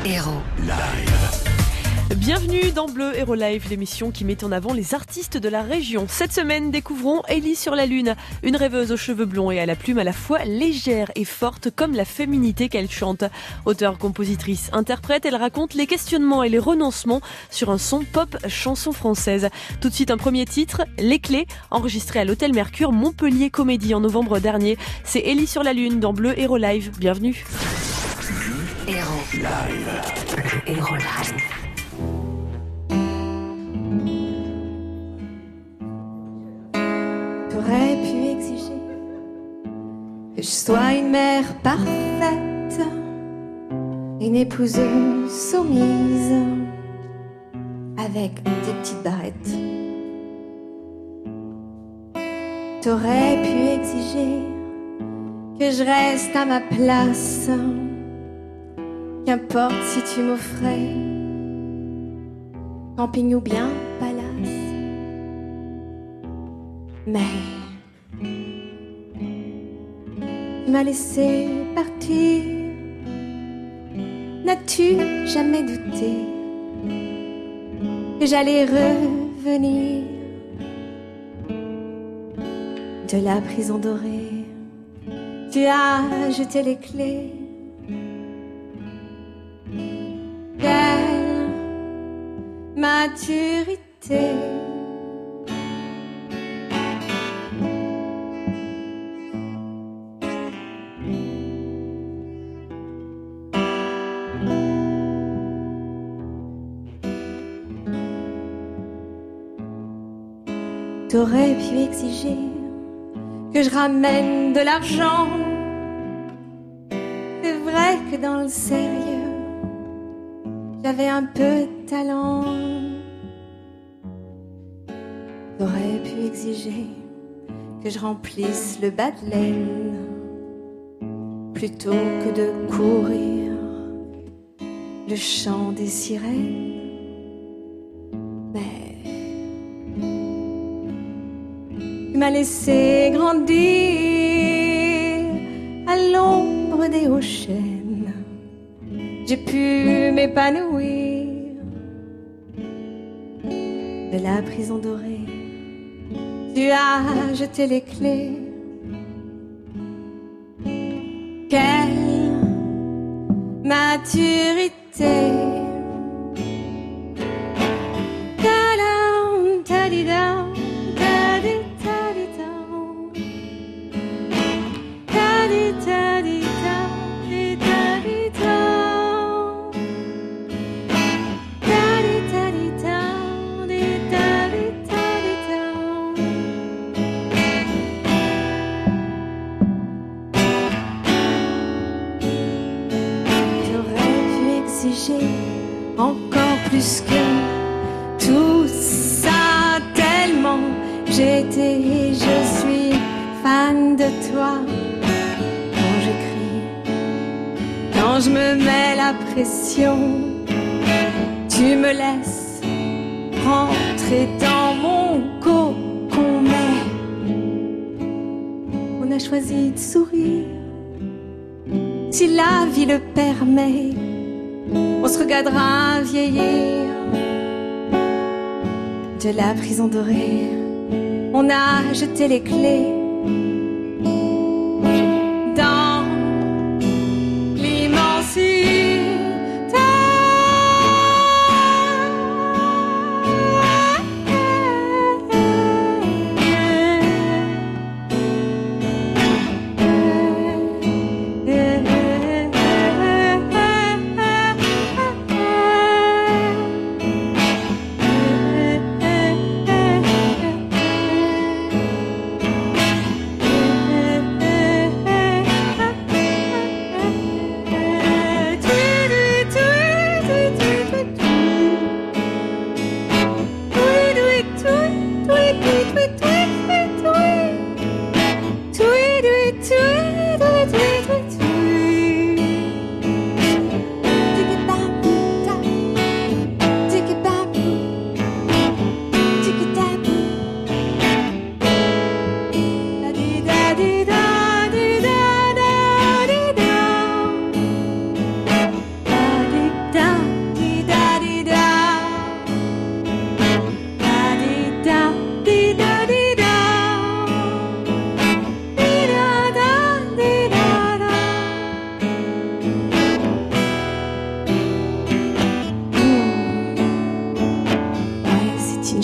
Héros Live. Bienvenue dans Bleu Héros Live, l'émission qui met en avant les artistes de la région. Cette semaine, découvrons Ellie sur la Lune, une rêveuse aux cheveux blonds et à la plume à la fois légère et forte comme la féminité qu'elle chante. Auteure, compositrice, interprète, elle raconte les questionnements et les renoncements sur un son pop chanson française. Tout de suite un premier titre, Les Clés, enregistré à l'Hôtel Mercure Montpellier Comédie en novembre dernier. C'est Ellie sur la Lune dans Bleu Héros Live. Bienvenue. Héros Live. Héros Live. T'aurais pu exiger que je sois une mère parfaite, une épouse soumise avec des petites barrettes. T'aurais pu exiger que je reste à ma place, qu'importe si tu m'offrais camping ou bien palace. Mais tu m'as laissé partir. N'as-tu jamais douté que j'allais revenir de la prison dorée? Tu as jeté les clés. Quelle maturité! T'aurais pu exiger que je ramène de l'argent. C'est vrai que dans le sérieux, j'avais un peu de talent. T'aurais pu exiger que je remplisse le bas de laine plutôt que de courir le chant des sirènes. Tu m'as laissé grandir à l'ombre des hauts chênes. J'ai pu m'épanouir de la prison dorée. Tu as jeté les clés. Quelle maturité! Ta-dam, ta-di-dam. Encore plus que tout ça, tellement j'étais et je suis fan de toi. Quand j'écris, quand je me mets la pression, tu me laisses rentrer dans mon cocon. Mais on a choisi de sourire, si la vie le permet. On se regardera vieillir de la prison dorée. On a jeté les clés dans l'immensité.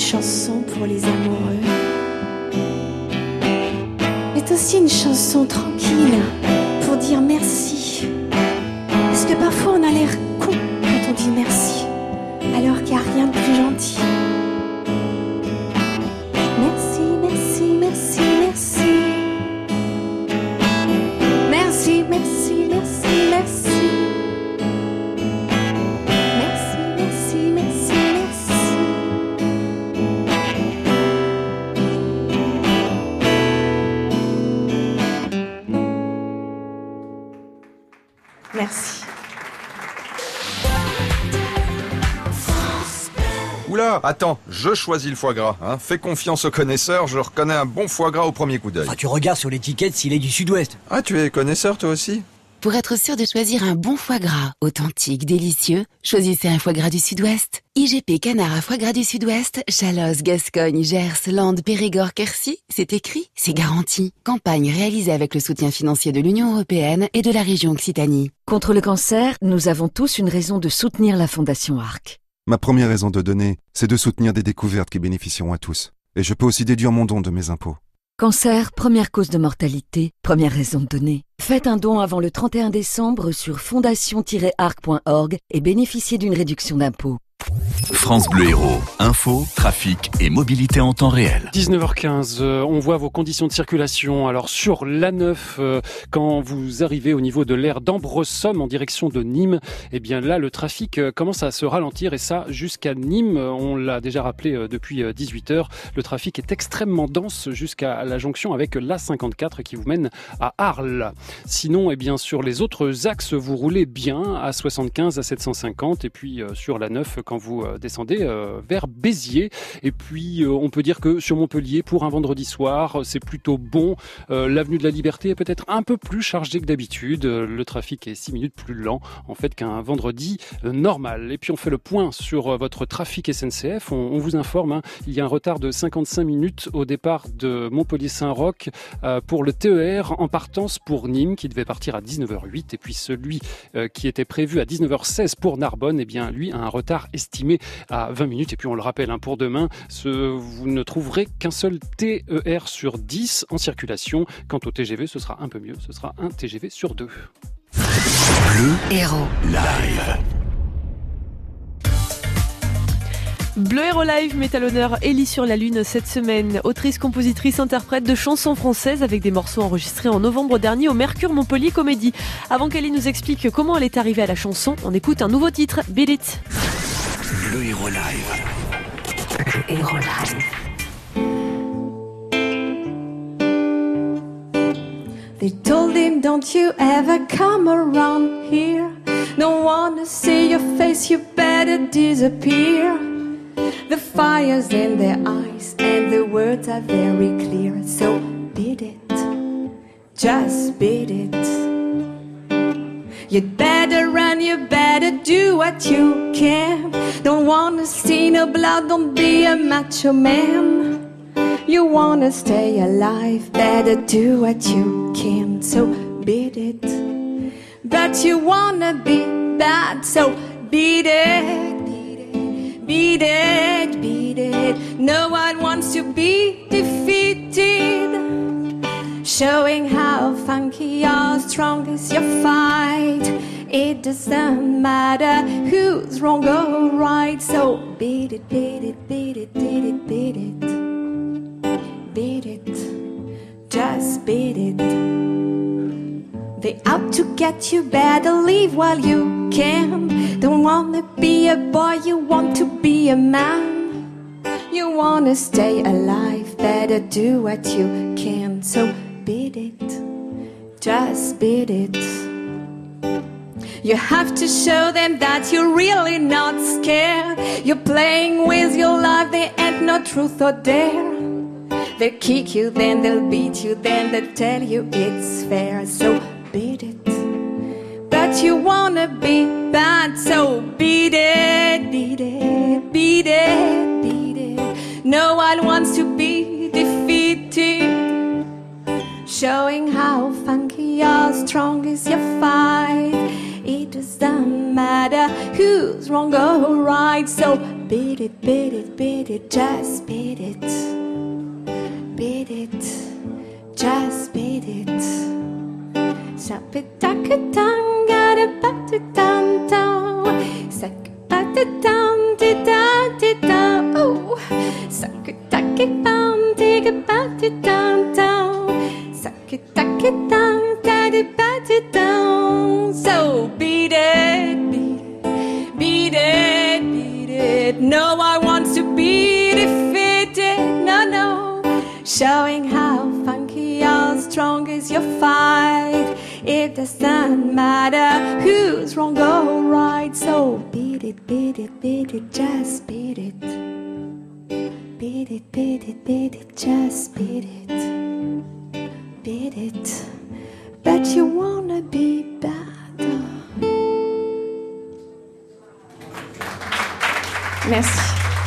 chanson pour les amoureux. C'est aussi une chanson tranquille pour dire merci. Parce que parfois on a l'air con quand on dit merci, alors qu'il n'y a rien de plus gentil. Merci, merci, merci, merci. Merci, merci, merci, merci. Merci, merci, merci, merci. Merci. Oula, attends, je choisis le foie gras. Fais confiance aux connaisseurs, je reconnais un bon foie gras au premier coup d'œil. Enfin, tu regardes sur l'étiquette s'il est du sud-ouest. Ah, tu es connaisseur toi aussi? Pour être sûr de choisir un bon foie gras, authentique, délicieux, choisissez un foie gras du Sud-Ouest. IGP Canard à foie gras du Sud-Ouest, Chalosse, Gascogne, Gers, Landes, Périgord, Quercy, c'est écrit, c'est garanti. Campagne réalisée avec le soutien financier de l'Union européenne et de la région Occitanie. Contre le cancer, nous avons tous une raison de soutenir la Fondation ARC. Ma première raison de donner, c'est de soutenir des découvertes qui bénéficieront à tous. Et je peux aussi déduire mon don de mes impôts. Cancer, première cause de mortalité, première raison de donner. Faites un don avant le 31 décembre sur fondation-arc.org et bénéficiez d'une réduction d'impôt. France Bleu Héros, info, trafic et mobilité en temps réel. 19h15, on voit vos conditions de circulation. Alors sur l'A9, quand vous arrivez au niveau de l'aire d'Ambresomme en direction de Nîmes, eh bien là le trafic commence à se ralentir et ça jusqu'à Nîmes. On l'a déjà rappelé depuis 18h. Le trafic est extrêmement dense jusqu'à la jonction avec l'A54 qui vous mène à Arles. Sinon, eh bien sur les autres axes, vous roulez bien à 75, à 750 et puis sur l'A9 quand vous descendez vers Béziers. Et puis on peut dire que sur Montpellier, pour un vendredi soir, c'est plutôt bon. L'avenue de la Liberté est peut-être un peu plus chargée que d'habitude. Le trafic est 6 minutes plus lent en fait qu'un vendredi normal. Et puis on fait le point sur votre trafic SNCF. On vous informe, il y a un retard de 55 minutes au départ de Montpellier-Saint-Roch pour le TER en partance pour Nîmes qui devait partir à 19h08 et puis celui qui était prévu à 19h16 pour Narbonne, eh bien lui a un retard estimé à 20 minutes. Et puis on le rappelle, pour demain, vous ne trouverez qu'un seul TER sur 10 en circulation. Quant au TGV, ce sera un peu mieux, ce sera un TGV sur 2. Bleu Héros Live. Bleu Héros Live met à l'honneur Ellie sur la Lune cette semaine. Autrice, compositrice, interprète de chansons françaises avec des morceaux enregistrés en novembre dernier au Mercure Montpellier Comédie. Avant qu'Ellie nous explique comment elle est arrivée à la chanson, on écoute un nouveau titre, Beat It. Bleu Héros Live. Héros Live. They told him, don't you ever come around here. Don't wanna see your face, you better disappear. The fire's in their eyes and the words are very clear. So beat it, just beat it. You'd better run, you better do what you can. Don't wanna see no blood, don't be a macho man. You wanna stay alive, better do what you can. So beat it, but you wanna be bad. So beat it, beat it, beat it. No one wants to be defeated. Showing how funky or strong is your fight. It doesn't matter who's wrong or right. So beat it, beat it, beat it, beat it, beat it. Beat it, just beat it. They out to get you, better leave while you can. Don't wanna be a boy, you want to be a man. You wanna stay alive, better do what you can. So beat it, just beat it. You have to show them that you're really not scared. You're playing with your life, there ain't no truth or dare. They'll kick you, then they'll beat you, then they'll tell you it's fair. So beat it, but you wanna be bad. So beat it, beat it, beat it, beat it. No one wants to be defeated. Showing how funky or strong is your fight. It does doesn't matter who's wrong or right. So beat it, beat it, beat it, just beat it. Beat it, just beat it. Sapitaka-tang, gada-ba-tu-tam-tam. Sak-ba-tu-tam-ti-da-ti-da. Oh, sak-taki-tam, tig-a-ba-tu-tam-tam. Sak-taki-tam, da-di-ba-tu-tam. So beat it, beat it, beat it, beat it. No, I want to be defeated. No, no. Showing how funky or strong is your fight. It doesn't matter who's wrong or right. So beat it, beat it, beat it, just beat it. Beat it, beat it, beat it, just beat it. Beat it, but you wanna be better. Merci.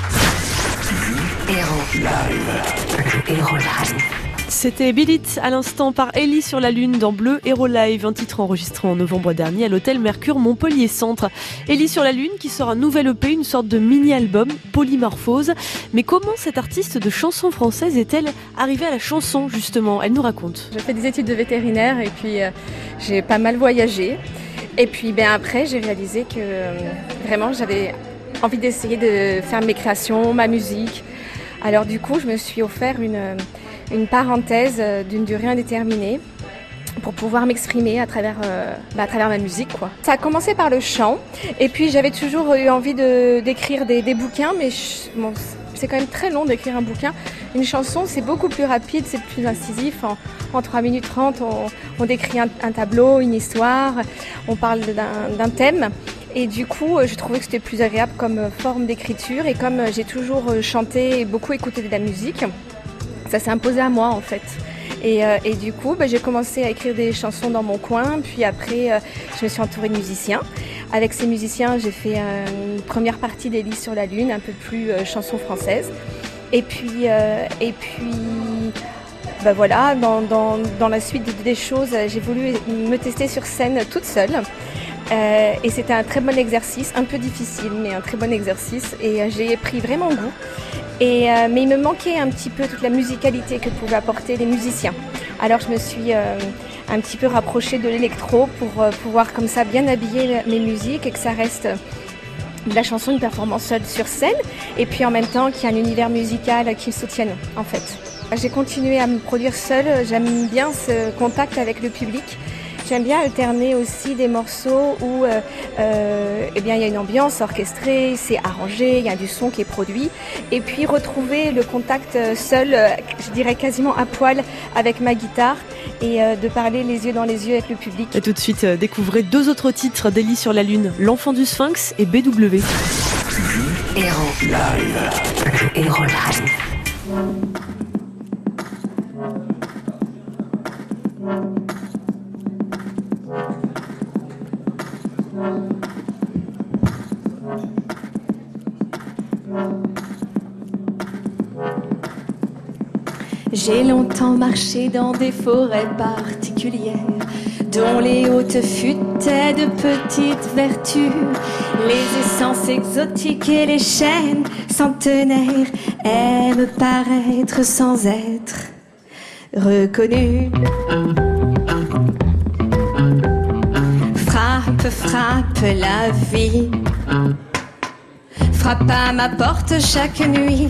Héros Live. C'était Beat It à l'instant par Ellie sur la Lune dans Bleu Héros Live, un titre enregistré en novembre dernier à l'hôtel Mercure Montpellier Centre. Ellie sur la Lune qui sort un nouvel EP, une sorte de mini-album, Polymorphose. Mais comment cette artiste de chanson française est-elle arrivée à la chanson justement? Elle nous raconte. J'ai fait des études de vétérinaire et puis j'ai pas mal voyagé. Et puis après j'ai réalisé que vraiment j'avais envie d'essayer de faire mes créations, ma musique. Alors du coup je me suis offert une parenthèse d'une durée indéterminée pour pouvoir m'exprimer à travers ma musique, quoi. Ça a commencé par le chant et puis j'avais toujours eu envie d'écrire des bouquins, mais bon, c'est quand même très long d'écrire un bouquin. Une chanson, c'est beaucoup plus rapide, c'est plus incisif. En 3 minutes 30, on décrit un tableau, une histoire, on parle d'un thème. Et du coup, je trouvais que c'était plus agréable comme forme d'écriture. Et comme j'ai toujours chanté et beaucoup écouté de la musique, ça s'est imposé à moi en fait. Et du coup, j'ai commencé à écrire des chansons dans mon coin. Puis après, je me suis entourée de musiciens. Avec ces musiciens, j'ai fait une première partie d'Ellie sur la Lune, un peu plus chanson française. Et puis voilà, dans la suite des choses, j'ai voulu me tester sur scène toute seule. Et c'était un très bon exercice, un peu difficile, mais un très bon exercice. Et j'ai pris vraiment goût. Mais il me manquait un petit peu toute la musicalité que pouvaient apporter les musiciens. Alors je me suis un petit peu rapprochée de l'électro pour pouvoir comme ça bien habiller mes musiques et que ça reste de la chanson, une performance seule sur scène. Et puis en même temps qu'il y a un univers musical qui me soutienne en fait. J'ai continué à me produire seule, j'aime bien ce contact avec le public. J'aime bien alterner aussi des morceaux où il y a une ambiance orchestrée, c'est arrangé, il y a du son qui est produit. Et puis retrouver le contact seul, je dirais quasiment à poil avec ma guitare et de parler les yeux dans les yeux avec le public. Et tout de suite, découvrez 2 autres titres d'Ellie sur la Lune, L'Enfant du Sphinx et BW. Héros Live. Héros Live. J'ai longtemps marché dans des forêts particulières, dont les hôtes futaient de petites vertus. Les essences exotiques et les chênes centenaires aiment paraître sans être reconnus. Frappe, frappe la vie, frappe à ma porte chaque nuit.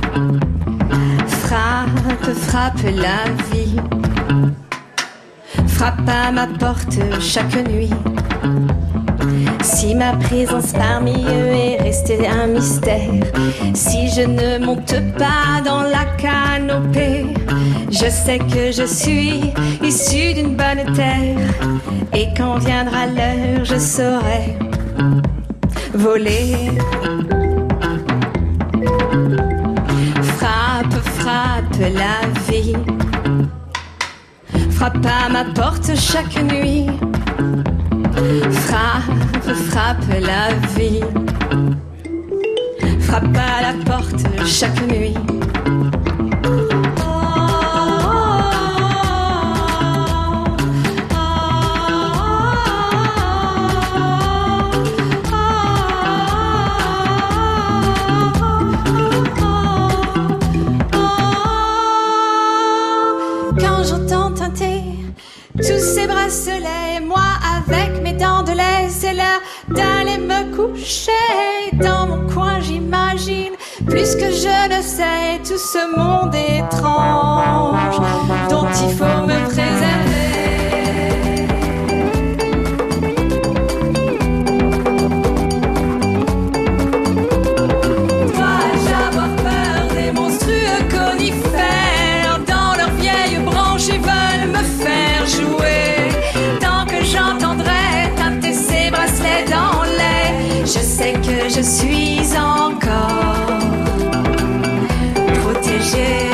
Frappe, frappe la vie, frappe à ma porte chaque nuit. Si ma présence parmi eux est restée un mystère, si je ne monte pas dans la canopée, je sais que je suis issue d'une bonne terre. Et quand viendra l'heure, je saurai voler. Frappe, frappe la vie, frappe à ma porte chaque nuit. Frappe, frappe la vie, frappe à la porte chaque nuit. d'aller me coucher. Dans mon coin j'imagine, plus que je ne sais, tout ce monde étrange dont il faut me préserver. Dois-je avoir peur des monstrueux conifères? Dans leurs vieilles branches ils veulent me faire jouer. Tant que j'entendrai teinter ses bracelets dans l'air, je sais que je suis encore protégée.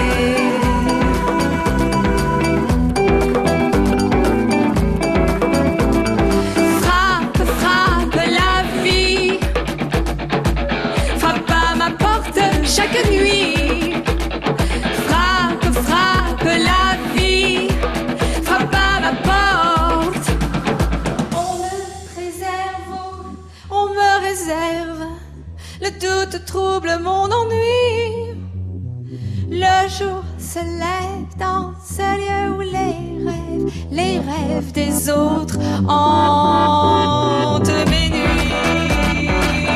Frappe, frappe la vie, frappe à ma porte chaque nuit. Frappe, frappe la vie, frappe à ma porte. On me préserve, on me réserve. Le doute trouble mon ennui. Le jour se lève dans ce lieu où les rêves des autres hantent mes nuits.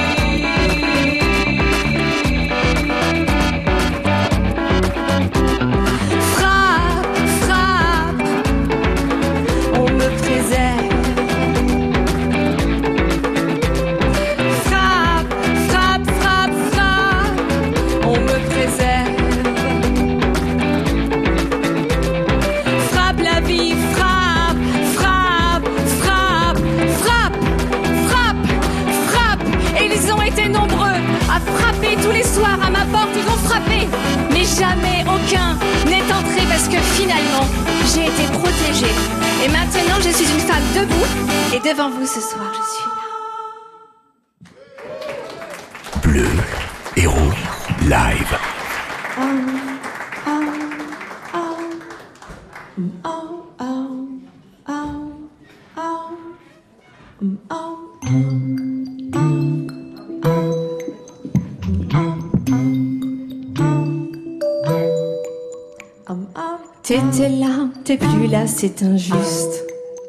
Frappe, frappe, on me préserve. Frappe, frappe, frappe, frappe, on me préserve. Frappe la vie, frappe, frappe, frappe, frappe, frappe, frappe. Et ils ont été nombreux à frapper tous les soirs à ma porte, ils ont frappé. Mais jamais aucun n'est entré parce que finalement, j'ai été protégée. Et maintenant, je suis une femme debout. Et devant vous ce soir, je suis là. Bleu Héros Live. T'étais là, t'es plus là, c'est injuste.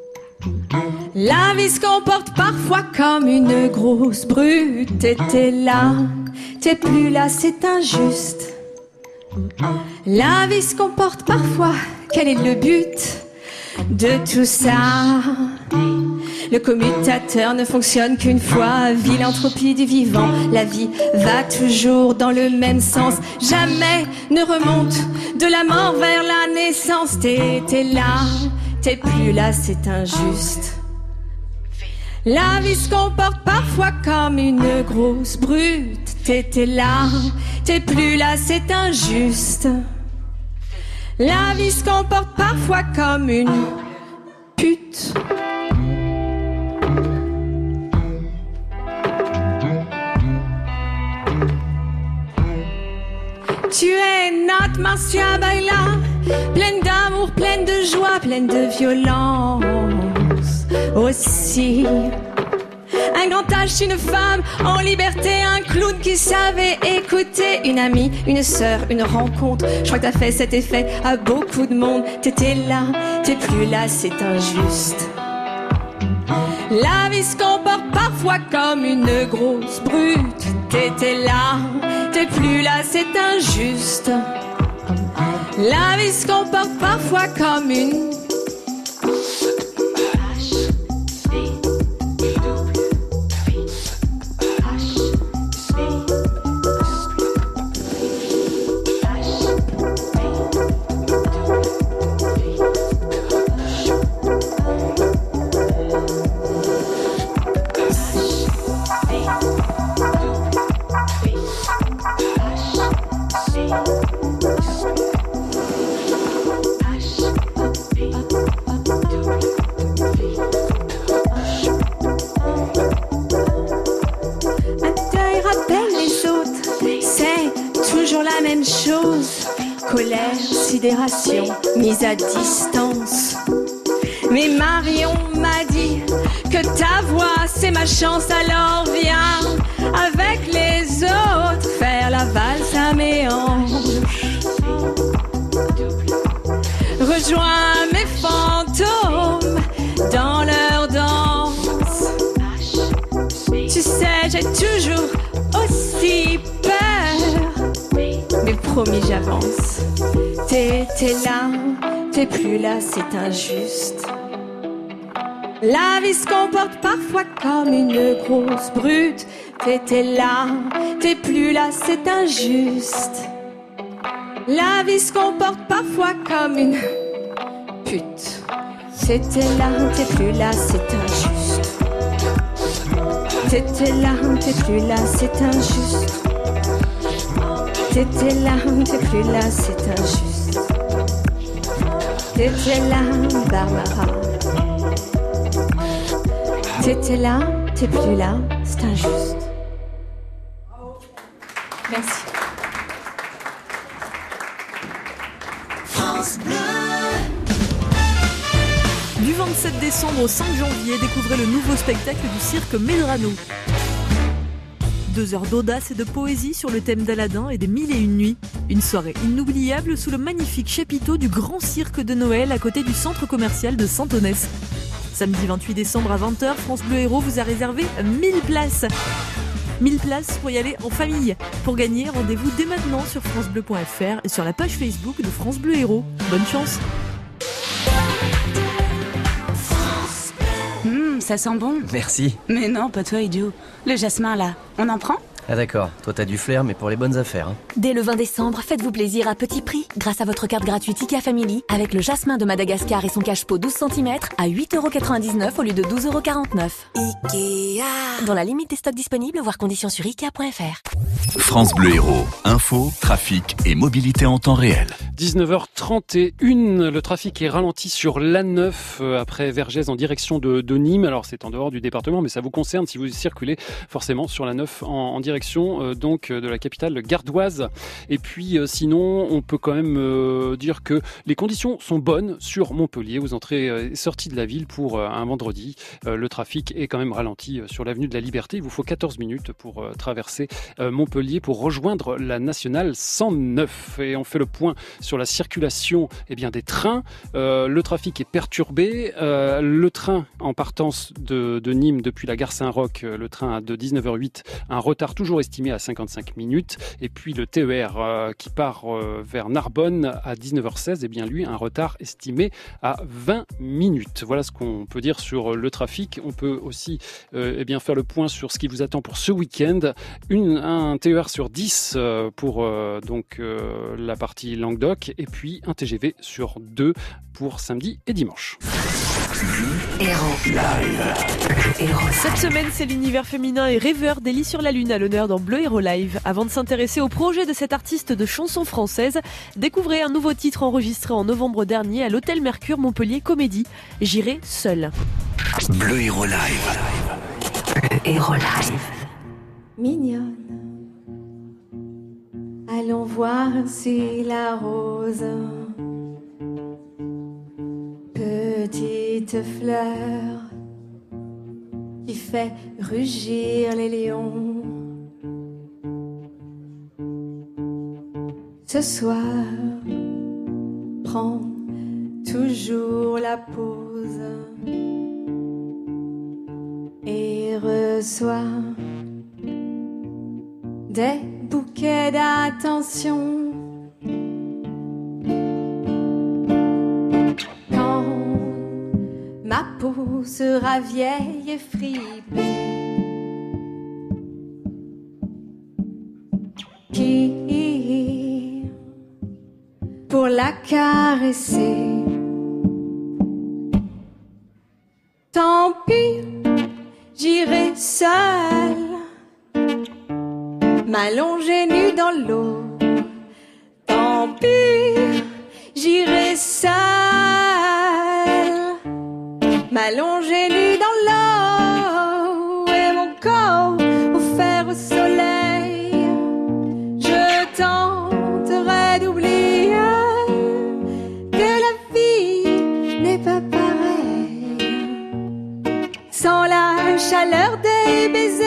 La vie se comporte parfois comme une grosse brute. T'étais là, t'es plus là, c'est injuste. La vie se comporte parfois, quel est le but de tout ça? Le commutateur ne fonctionne qu'une fois. Philanthropie du vivant, la vie va toujours dans le même sens. Jamais ne remonte de la mort vers la naissance. T'étais là, t'es plus là, c'est injuste. La vie se comporte parfois comme une grosse brute. T'étais là, t'es plus là, c'est injuste. La vie se comporte parfois comme une pute. Tu es notre Marcia Baila, pleine d'amour, pleine de joie, pleine de violence aussi. Un grand âge, une femme en liberté, un clown qui savait écouter, une amie, une sœur, une rencontre. Je crois que t'as fait cet effet à beaucoup de monde. T'étais là, t'es plus là, c'est injuste. La vie se comporte parfois comme une grosse brute. T'étais là, t'es plus là, c'est injuste. La vie se comporte parfois comme une... Colère, sidération, mise à distance. Mais Marion m'a dit que ta voix c'est ma chance. Alors viens avec les autres faire la valse à mes hanches. Rejoins mes fantômes dans leur danse. Tu sais, j'ai toujours aussi peur. Mais promis, j'avance. T'étais là, t'es plus là, c'est injuste. La vie se comporte parfois comme une grosse brute. T'étais là, t'es plus là, c'est injuste. La vie se comporte parfois comme une pute. T'étais là, t'es plus là, c'est injuste. T'étais là, t'es plus là, c'est injuste. T'étais là, t'es plus là, c'est injuste. T'étais là, Barbara. T'étais là, t'es plus là, c'est injuste. Merci. France Bleu. Du 27 décembre au 5 janvier, découvrez le nouveau spectacle du cirque Medrano. 2 heures d'audace et de poésie sur le thème d'Aladin et des 1001 nuits. Une soirée inoubliable sous le magnifique chapiteau du Grand Cirque de Noël à côté du centre commercial de Saint-Onès. Samedi 28 décembre à 20h, France Bleu Héros vous a réservé 1000 places. 1000 places pour y aller en famille. Pour gagner, rendez-vous dès maintenant sur francebleu.fr et sur la page Facebook de France Bleu Héros. Bonne chance. Ça sent bon. Merci. Mais non, pas toi, idiot. Le jasmin, là, on en prend ? Ah d'accord, toi t'as du flair mais pour les bonnes affaires. Hein. Dès le 20 décembre, faites-vous plaisir à petit prix grâce à votre carte gratuite IKEA Family avec le jasmin de Madagascar et son cache-pot 12 cm à 8,99€ au lieu de 12,49€. IKEA. Dans la limite des stocks disponibles, voir conditions sur ikea.fr. France Bleu Héros, info, trafic et mobilité en temps réel. 19h31, le trafic est ralenti sur l'A9 après Vergès en direction de Nîmes. Alors c'est en dehors du département, mais ça vous concerne si vous circulez forcément sur l'A9 en direction donc de la capitale gardoise. Et puis sinon, on peut quand même dire que les conditions sont bonnes sur Montpellier aux entrées et sorties de la ville pour un vendredi. Le trafic est quand même ralenti sur l'avenue de la Liberté. Il vous faut 14 minutes pour traverser Montpellier pour rejoindre la nationale 109. Et on fait le point sur la circulation des trains. Le trafic est perturbé. Le train en partance de Nîmes depuis la gare Saint-Roch, le train de 19h08, un retard toujours estimé à 55 minutes. Et puis le TER qui part vers Narbonne à 19h16, lui, un retard estimé à 20 minutes. Voilà ce qu'on peut dire sur le trafic. On peut aussi faire le point sur ce qui vous attend pour ce week-end. Un TER sur 10 pour la partie Languedoc et puis un TGV sur 2 pour samedi et dimanche. Cette semaine, c'est l'univers féminin et rêveur d'Élie sur la Lune à l'honneur dans Bleu Héros Live. Avant de s'intéresser au projet de cet artiste de chansons françaises, découvrez un nouveau titre enregistré en novembre dernier à l'Hôtel Mercure Montpellier Comédie. J'irai seule. Bleu Héros Live. Héros Live. Mignonne, allons voir si la rose, petite fleur qui fait rugir les lions, ce soir prend toujours la pause et reçoit des bouquets d'attention. Quand ma peau sera vieille et fripée, qui pour la caresser? Tant pis, j'irai seule, m'allonger nue dans l'eau. Tant pis, j'irai seule, m'allonger nue dans l'eau et mon corps offert au soleil. Je tenterai d'oublier que la vie n'est pas pareille sans la chaleur des baisers.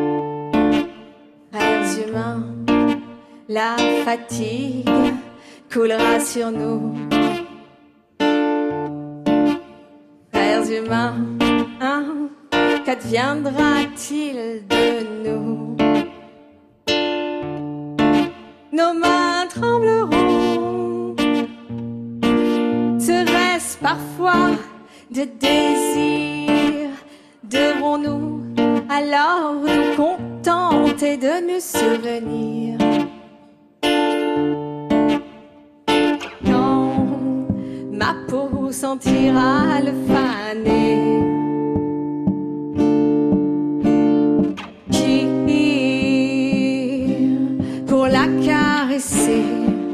La fatigue coulera sur nous. Frères humains, qu'adviendra-t-il de nous? Nos mains trembleront. Serait-ce parfois de désir? Devrons-nous alors nous contenter de nous souvenir? Quand ma peau sentira le faner, qui pour la caresser?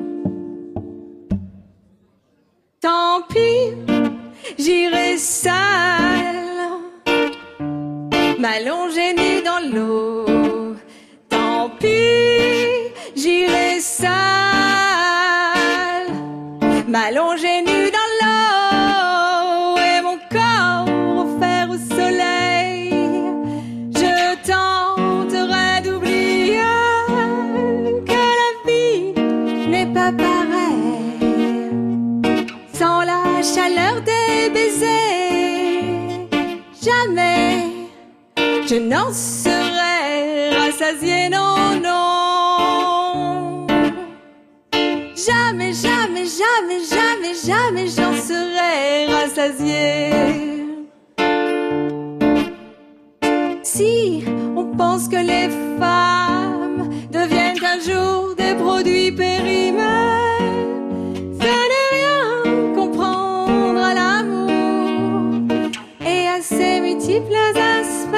Tant pis, j'irai seule, m'allonger nue dans l'eau. Tant pis, j'irai seule, m'allonger nue dans l'eau. Et mon corps offert au soleil, je tenterai d'oublier que la vie n'est pas pareille sans la chaleur des baisers. Jamais je n'en serai rassasiée, non, non. Jamais, jamais, jamais, jamais, jamais j'en serai rassasiée. Si on pense que les femmes deviennent un jour des produits périmés, ça n'est rien comprendre à l'amour et à ses multiples aspects.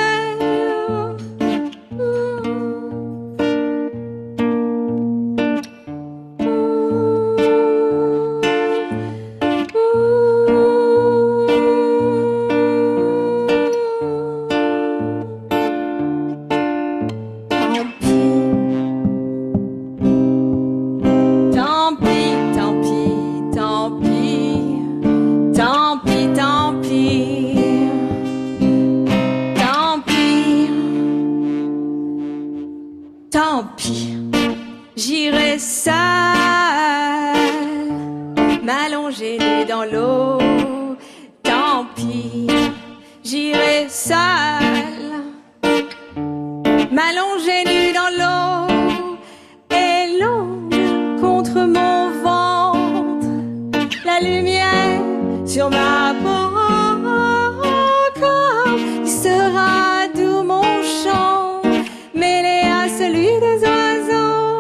Tant pis, j'irai seule, m'allonger nue dans l'eau. Tant pis, j'irai seule, m'allonger nue dans l'eau. Et l'onde contre mon ventre, la lumière sur ma peau. Comme il sera doux mon chant, mêlé à celui des oiseaux.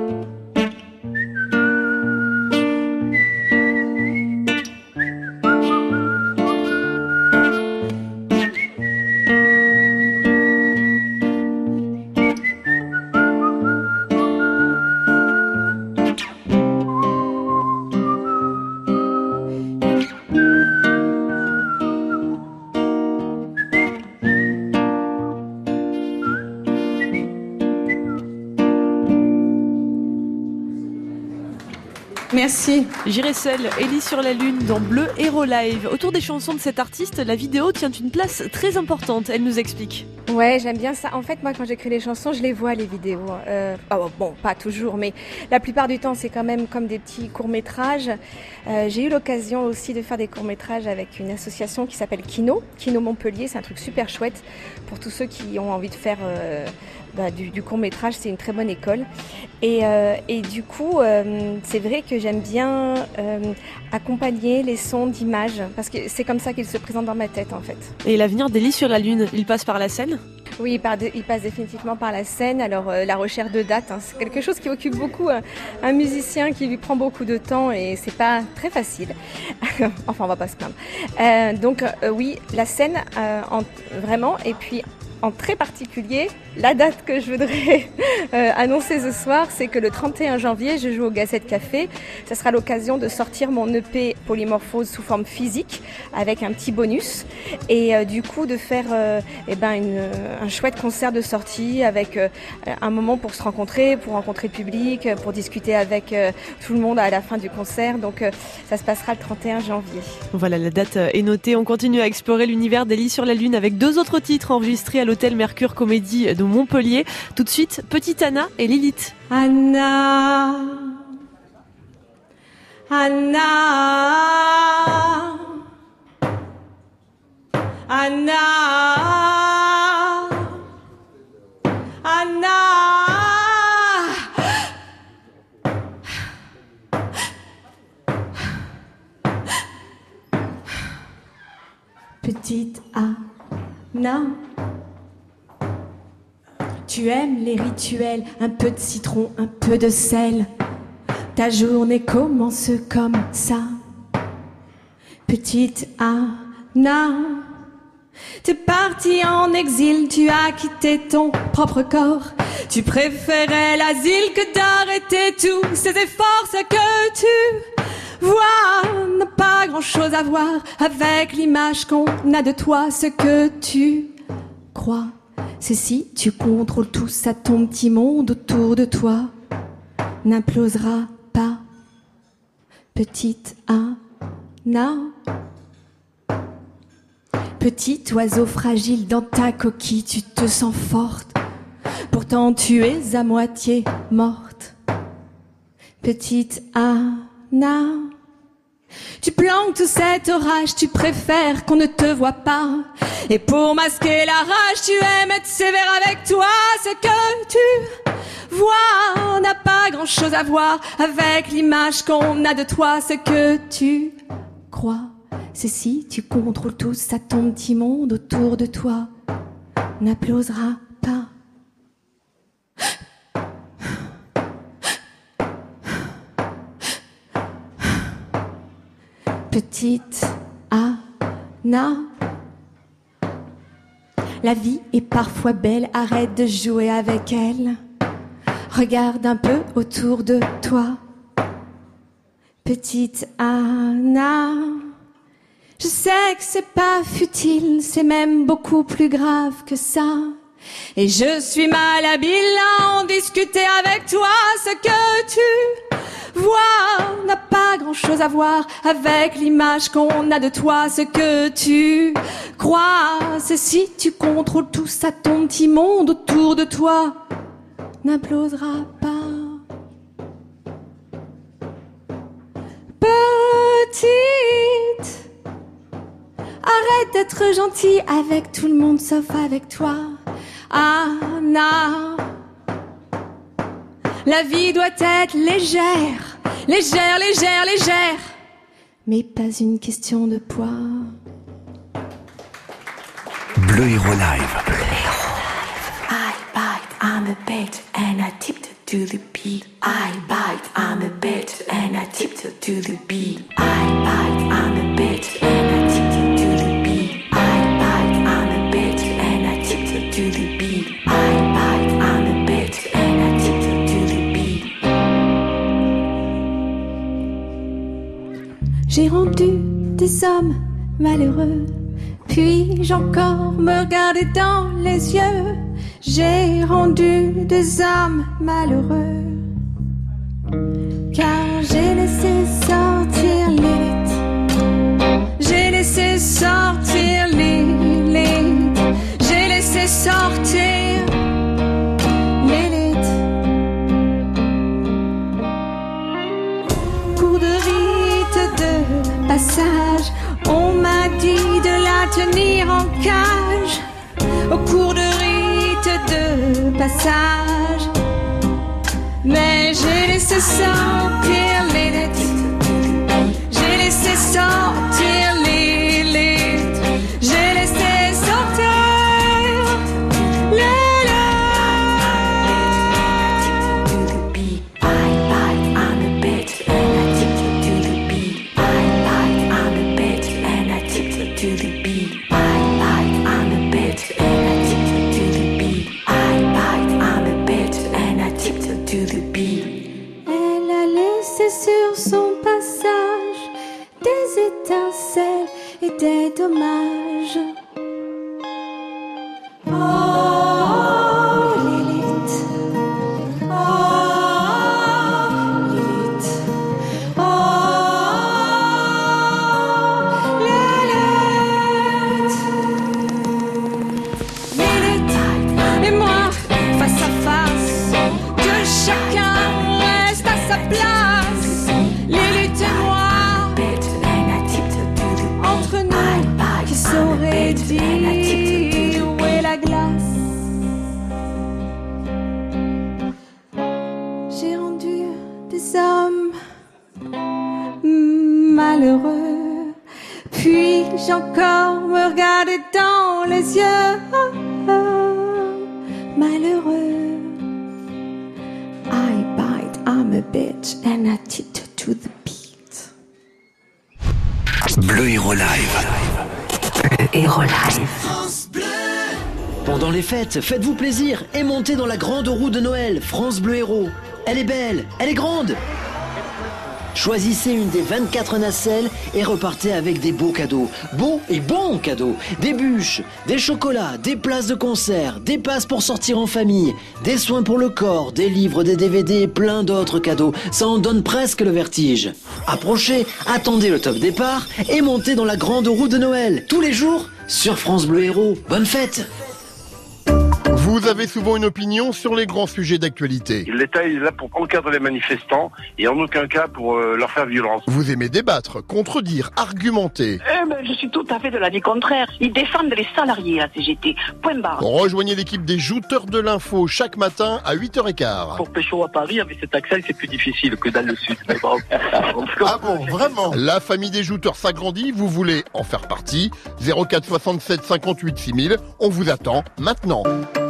Merci. J'irai seule, Ellie sur la lune dans Bleu Héros Live. Autour des chansons de cet artiste, la vidéo tient une place très importante. Elle nous explique. Ouais, j'aime bien ça. En fait, moi, quand j'écris les chansons, je les vois, les vidéos. Bon, pas toujours, mais la plupart du temps, c'est quand même comme des petits courts-métrages. J'ai eu l'occasion aussi de faire des courts-métrages avec une association qui s'appelle Kino Montpellier. C'est un truc super chouette pour tous ceux qui ont envie de faire du court-métrage. C'est une très bonne école. Et du coup, c'est vrai que j'aime bien accompagner les sons d'images, parce que c'est comme ça qu'ils se présentent dans ma tête, en fait. Et l'avenir d'Ellie sur la lune, il passe par la scène ? Oui, il passe définitivement par la scène. Alors, la recherche de dates, c'est quelque chose qui occupe beaucoup un musicien, qui lui prend beaucoup de temps et c'est pas très facile. Enfin, on va pas se plaindre. Donc, oui, la scène, vraiment, et puis en très particulier, la date que je voudrais annoncer ce soir, c'est que le 31 janvier, je joue au Gazette Café. Ça sera l'occasion de sortir mon EP Polymorphose sous forme physique avec un petit bonus. Et du coup, de faire un chouette concert de sortie avec un moment pour se rencontrer, pour rencontrer le public, pour discuter avec tout le monde à la fin du concert. Donc, ça se passera le 31 janvier. Voilà, la date est notée. On continue à explorer l'univers d'Ellie sur la lune avec 2 autres titres enregistrés à l'Hôtel Mercure Comédie de Montpellier. Tout de suite, Petite Anna et Lilith. Anna, Anna, Anna, Anna. Petite Anna, tu aimes les rituels, un peu de citron, un peu de sel. Ta journée commence comme ça. Petite Anna, t'es partie en exil, tu as quitté ton propre corps. Tu préférais l'asile que d'arrêter tous ces efforts. Ce que tu vois n'a pas grand-chose à voir avec l'image qu'on a de toi. Ce que tu crois, c'est si tu contrôles tout ça, ton petit monde autour de toi n'implosera pas. Petite Anna, petit oiseau fragile dans ta coquille, tu te sens forte, pourtant tu es à moitié morte. Petite Anna, tu planques tout cet orage, tu préfères qu'on ne te voit pas. Et pour masquer la rage, tu aimes être sévère avec toi. Ce que tu vois n'a pas grand-chose à voir avec l'image qu'on a de toi. Ce que tu crois, c'est si tu contrôles tout ça, ton petit monde autour de toi n'applaudira pas. Petite Anna, la vie est parfois belle, arrête de jouer avec elle. Regarde un peu autour de toi. Petite Anna, je sais que c'est pas futile, c'est même beaucoup plus grave que ça. Et je suis mal habile à en discuter avec toi. Ce que tu vois n'a pas grand-chose à voir avec l'image qu'on a de toi. Ce que tu crois, c'est si tu contrôles tout ça, ton petit monde autour de toi n'implosera pas. Petite, arrête d'être gentille avec tout le monde sauf avec toi. Anna, la vie doit être légère, légère, légère, légère, mais pas une question de poids. Bleu Héros Live. I bite on the bed and I tiptoe to the beat. I bite on the bed and I tiptoe to the beat. I bite on the bed and I tiptoe to the beat. I bite on the bed and I tiptoe to the beat. I bite on the bed and I tiptoe to the beat. J'ai rendu des hommes malheureux. Puis-je encore me regarder dans les yeux? J'ai rendu des hommes malheureux, car j'ai laissé sortir l'élite. J'ai laissé sortir l'élite. J'ai laissé sortir l'élite. Cours de rite de passage, on m'a dit de la tenir en cage. Au cours de rite de passage, mais j'ai laissé sortir l'élite. J'ai laissé sortir l'élite. J'ai laissé sortir l'élite. I bite on the bed and I tiptoe to the beat. I bite on the bed and I tiptoe to the beat. I bite on the bed and I tiptoe to the beat. I bite on the bed and I tiptoe to the beat. Elle a laissé sur son passage des étincelles et des dommages. Oh, l'élite. Oh, l'élite. Oh, l'élite. L'élite et moi, face à face, que chacun reste à sa place. L'élite et moi. malheureux. Puis-je encore me regarder dans les yeux, malheureux. I bite, I'm a bitch, and I tip to the beat. Bleu Héros Live. Héros Live. Pendant les fêtes, faites-vous plaisir et montez dans la grande roue de Noël, France Bleu Héros. Elle est belle, elle est grande. Choisissez une des 24 nacelles et repartez avec des beaux cadeaux. Beaux et bons cadeaux. Des bûches, des chocolats, des places de concert, des passes pour sortir en famille, des soins pour le corps, des livres, des DVD et plein d'autres cadeaux. Ça en donne presque le vertige. Approchez, attendez le top départ et montez dans la grande roue de Noël. Tous les jours sur France Bleu Héros. Bonne fête! Vous avez souvent une opinion sur les grands sujets d'actualité. L'État est là pour encadrer les manifestants et en aucun cas pour leur faire violence. Vous aimez débattre, contredire, argumenter. Je suis tout à fait de l'avis contraire. Ils défendent les salariés, la CGT. Point barre. Rejoignez l'équipe des jouteurs de l'info chaque matin à 8h15. Pour pécho à Paris, avec cet accès, c'est plus difficile que dans le sud. Mais bon, ah bon, vraiment? La famille des jouteurs s'agrandit, vous voulez en faire partie? 04 67 58 6000, on vous attend maintenant.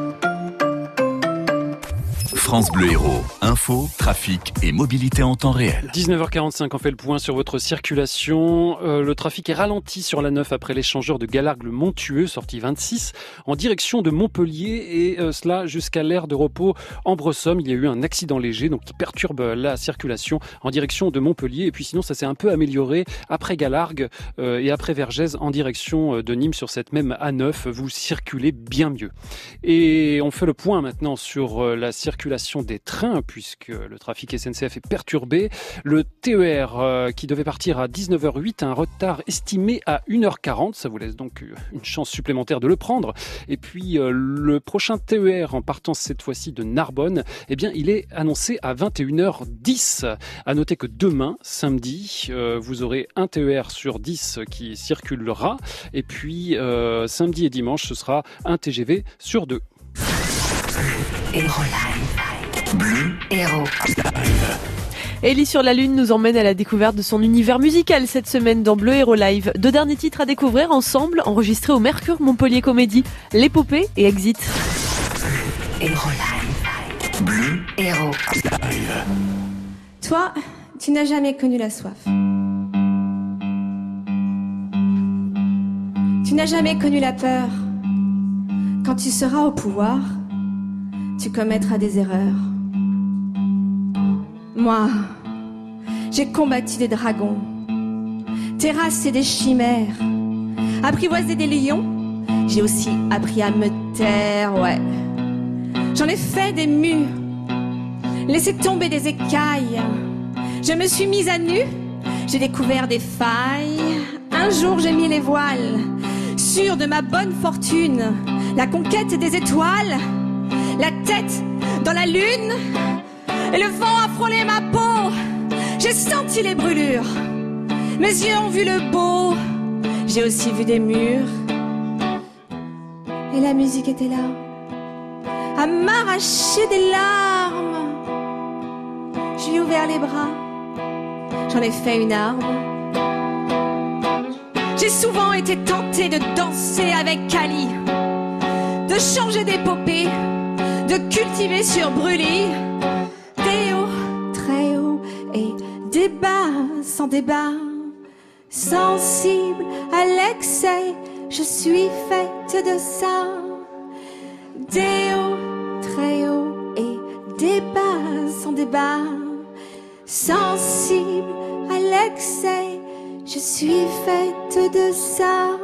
France Bleu Héros, info, trafic et mobilité en temps réel. 19h45, on fait le point sur votre circulation. Le trafic est ralenti sur la 9 après l'échangeur de Galargues-le-Montueux, sortie 26, en direction de Montpellier et cela jusqu'à l'aire de repos Ambresomme. Il y a eu un accident léger donc qui perturbe la circulation en direction de Montpellier. Et puis sinon, ça s'est un peu amélioré après Galargues et après Vergès en direction de Nîmes sur cette même A9. Vous circulez bien mieux. Et on fait le point maintenant sur la circulation des trains puisque le trafic SNCF est perturbé. Le TER qui devait partir à 19h08 a un retard estimé à 1h40. Ça vous laisse donc une chance supplémentaire de le prendre. Et puis le prochain TER en partant cette fois-ci de Narbonne, eh bien il est annoncé à 21h10. À noter que demain, samedi, vous aurez un TER sur 10 qui circulera. Et puis samedi et dimanche, ce sera un TGV sur 2. Héros Live. Bleu Héros. Ellie sur la Lune nous emmène à la découverte de son univers musical cette semaine dans Bleu Héros Live. 2 derniers titres à découvrir ensemble, enregistrés au Mercure Montpellier Comédie, L'Épopée et Exit. Héros Live. Bleu Héros. Toi, tu n'as jamais connu la soif. Tu n'as jamais connu la peur. Quand tu seras au pouvoir, tu commettras des erreurs. Moi, j'ai combattu des dragons, terrassé des chimères, apprivoisé des lions. J'ai aussi appris à me taire, ouais. J'en ai fait des murs, laissé tomber des écailles. Je me suis mise à nu, j'ai découvert des failles. Un jour j'ai mis les voiles, sûr de ma bonne fortune, la conquête des étoiles. La tête dans la lune et le vent a frôlé ma peau. J'ai senti les brûlures, mes yeux ont vu le beau. J'ai aussi vu des murs et la musique était là à m'arracher des larmes. Je lui ai ouvert les bras, j'en ai fait une arme. J'ai souvent été tentée de danser avec Kali, de changer d'épopée, de cultiver sur brûlis des hauts, très hauts et des bas sans débat. Sensible à l'excès, je suis faite de ça. Des hauts, très hauts et des bas sans débat. Sensible à l'excès, je suis faite de ça.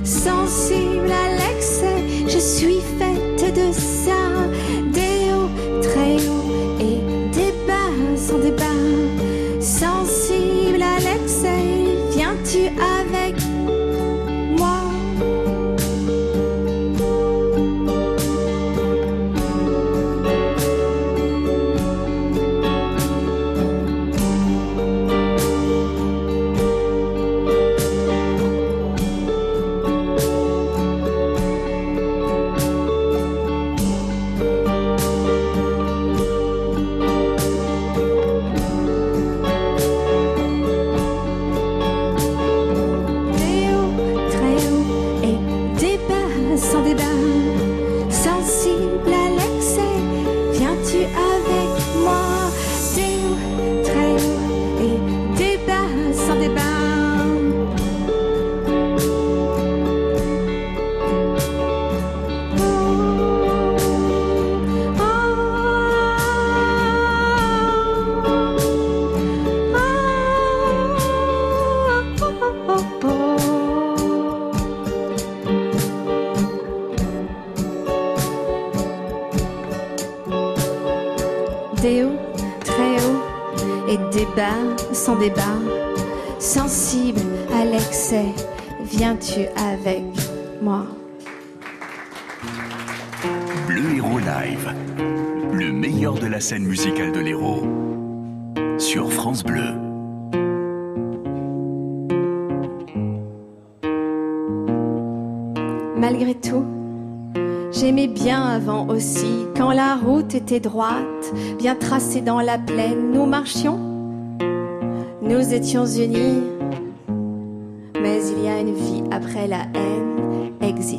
sensible à l'excès, je suis faite de ça, des hauts très hauts et des bas sans débat. Sensible à l'excès, viens-tu avec moi? Des hauts, très hauts et des bas sans débat. Sensible à l'excès, viens-tu avec moi? Bleu Héros Live, le meilleur de la scène musicale de l'Hérault, sur France Bleu. Malgré tout, j'aimais bien avant aussi, quand la route était droite, bien tracée dans la plaine. Nous marchions, nous étions unis, mais il y a une vie après la haine. Exit.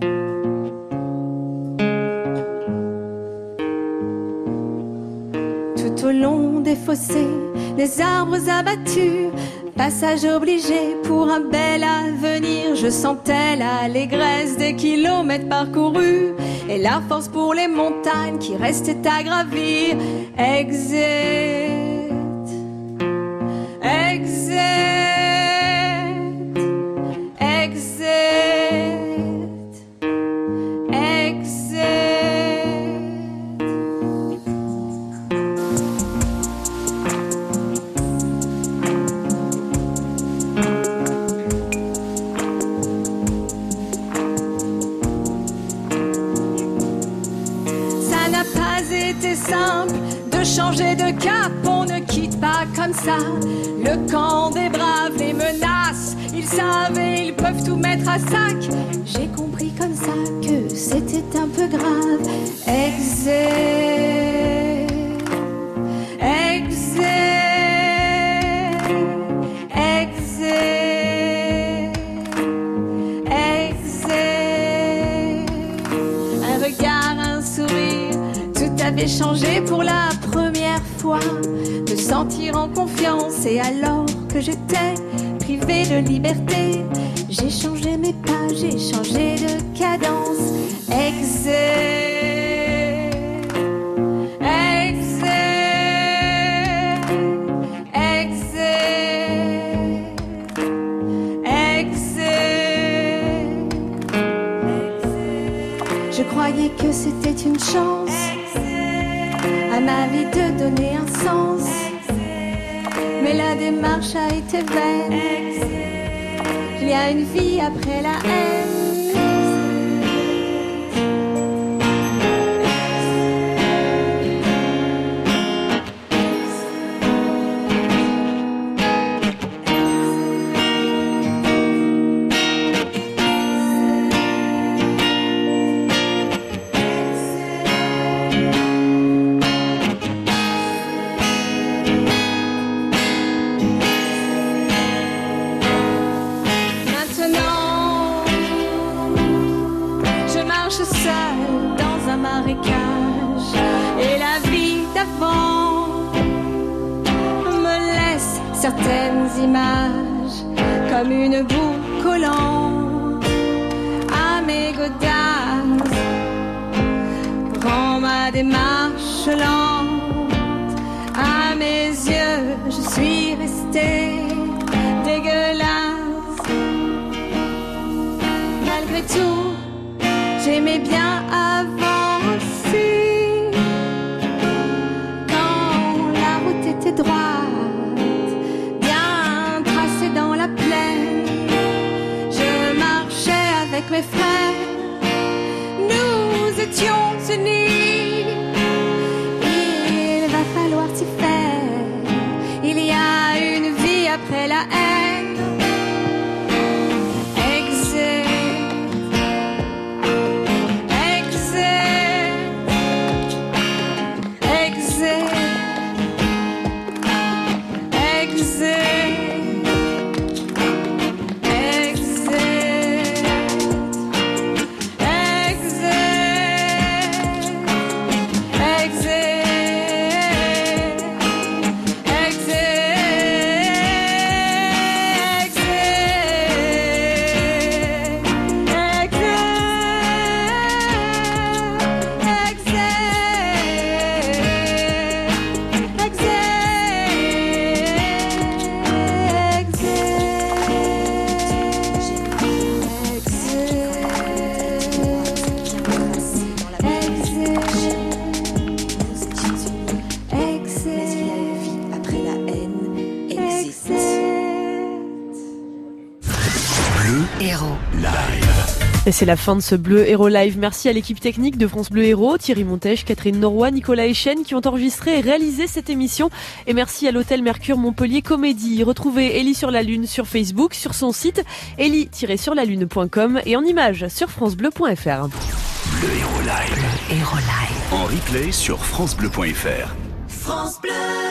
Tout au long des fossés, des arbres abattus, passage obligé pour un bel avenir. Je sentais l'allégresse des kilomètres parcourus et la force pour les montagnes qui restaient à gravir. Exit, exit, exit, exit. C'était simple de changer de cap, on ne quitte pas comme ça le camp des braves, les menaces, ils savent et ils peuvent tout mettre à sac. J'ai compris comme ça que c'était un peu grave. Exit, exit, exit, exit. Un regard, un sourire, avait changé pour la première fois, me sentir en confiance. Et alors que j'étais privée de liberté, j'ai changé mes pas, j'ai changé de cadence. Exit, exit, exit, exit, exit. Je croyais que c'était une chance à ma vie de donner un sens, mais la démarche a été vaine. Il y a une vie après la haine. Certaines images comme une boue collante à mes godasses rend ma démarche lente. À mes yeux, je suis restée dégueulasse. malgré tout, j'aimais bien avant aussi. Quand la route était droite, bien tracée dans la plaine, je marchais avec mes frères, nous étions unis. Il va falloir s'y faire, il y a une vie après la haine. Et c'est la fin de ce Bleu Héros Live. Merci à l'équipe technique de France Bleu Héros, Thierry Montèche, Catherine Noroy, Nicolas Echen qui ont enregistré et réalisé cette émission. Et merci à l'hôtel Mercure Montpellier Comédie. Retrouvez Ellie sur la Lune sur Facebook, sur son site ellie-surlalune.com et en images sur francebleu.fr. Bleu Héros Live. Bleu Héros Live. En replay sur francebleu.fr. France Bleu.